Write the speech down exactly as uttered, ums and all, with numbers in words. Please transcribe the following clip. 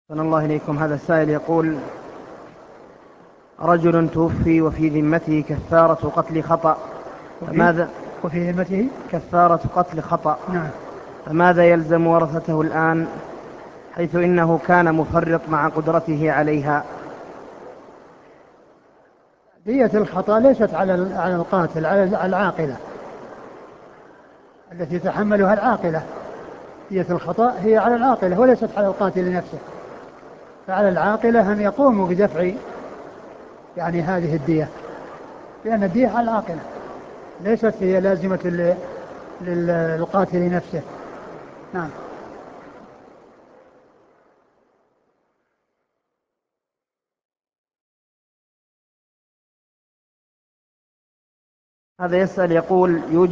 أحسن الله إليكم. هذا السائل يقول: رجل توفي وفي ذمته كفارة قتل خطأ، وفي, فماذا وفي ذمته كفارة قتل خطأ نعم. فماذا يلزم ورثته الآن، حيث إنه كان مفرط مع قدرته عليها؟ دية الخطأ ليست على على القاتل، على العاقلة التي تحملها العاقلة. دية الخطأ هي على العاقلة وليست على القاتل نفسه، فعلى العاقلة أن يقوموا بدفع يعني هذه الدية، لأن الدية على العاقلة ليست هي لازمة للقاتل نفسه. نعم. هذا يسأل يقول: يوجد